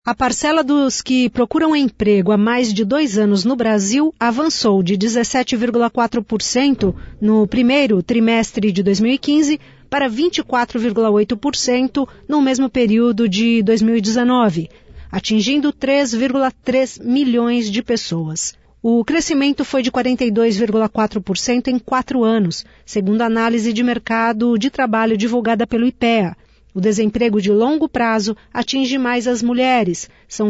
A parcela dos que procuram emprego há mais de 2 anos no Brasil avançou de 17,4% no primeiro trimestre de 2015 para 24,8% no mesmo período de 2019, atingindo 3,3 milhões de pessoas. O crescimento foi de 42,4% em 4 anos, segundo a análise de mercado de trabalho divulgada pelo IPEA. O desemprego de longo prazo atinge mais as mulheres. São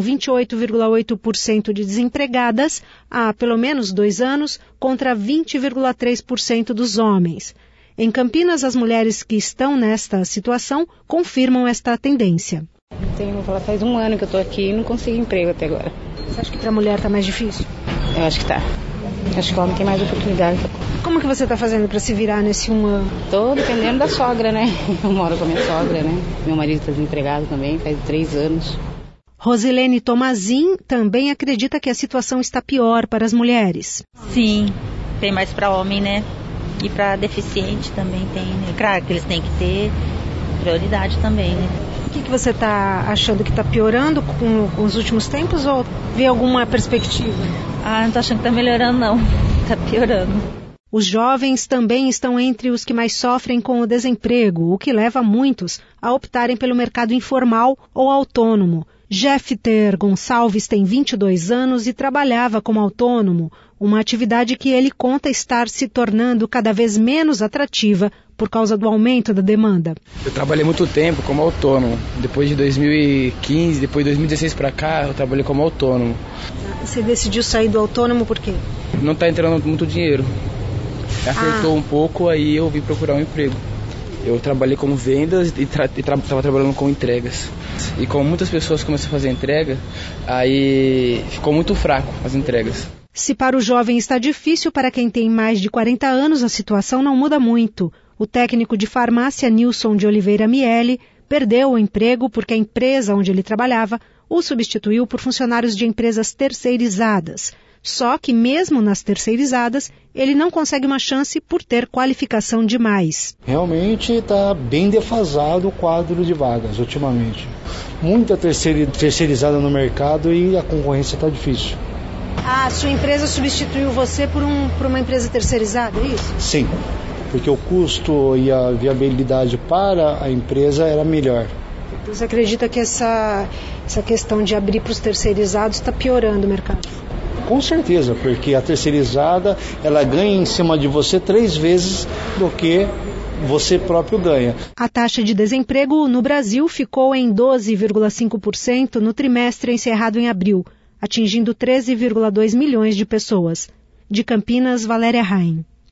28,8% de desempregadas há pelo menos 2 anos, contra 20,3% dos homens. Em Campinas, as mulheres que estão nesta situação confirmam esta tendência. Faz 1 ano que eu estou aqui e não consigo emprego até agora. Você acha que para a mulher está mais difícil? Eu acho que está. Acho que o homem tem mais oportunidade. Como que você está fazendo para se virar nesse 1 ano? Estou dependendo da sogra, né? Eu moro com a minha sogra, né? Meu marido está desempregado também, faz 3 anos. Rosilene Tomazin também acredita que a situação está pior para as mulheres. Sim, tem mais para homem, né? E para deficiente também tem, né? Claro que eles têm que ter prioridade também, né? O que você está achando que está piorando com os últimos tempos ou vê alguma perspectiva? Não estou achando que está melhorando, não. Está piorando. Os jovens também estão entre os que mais sofrem com o desemprego, o que leva muitos a optarem pelo mercado informal ou autônomo. Jeffter Gonçalves tem 22 anos e trabalhava como autônomo, uma atividade que ele conta estar se tornando cada vez menos atrativa por causa do aumento da demanda. Eu trabalhei muito tempo como autônomo. Depois de 2015, depois de 2016 para cá, eu trabalhei como autônomo. Você decidiu sair do autônomo por quê? Não está entrando muito dinheiro. Apertou um pouco, aí eu vim procurar um emprego. Eu trabalhei como vendas e estava trabalhando com entregas. E como muitas pessoas começaram a fazer entrega, aí ficou muito fraco as entregas. Se para o jovem está difícil, para quem tem mais de 40 anos a situação não muda muito. O técnico de farmácia Nilson de Oliveira Miele perdeu o emprego porque a empresa onde ele trabalhava o substituiu por funcionários de empresas terceirizadas. Só que mesmo nas terceirizadas, ele não consegue uma chance por ter qualificação demais. Realmente está bem defasado o quadro de vagas ultimamente. Muita terceirizada no mercado e a concorrência está difícil. A sua empresa substituiu você por uma empresa terceirizada, é isso? Sim, porque o custo e a viabilidade para a empresa era melhor. Você acredita que essa questão de abrir para os terceirizados está piorando o mercado? Com certeza, porque a terceirizada ela ganha em cima de você 3 vezes do que você próprio ganha. A taxa de desemprego no Brasil ficou em 12,5% no trimestre encerrado em abril, atingindo 13,2 milhões de pessoas. De Campinas, Valéria Raim.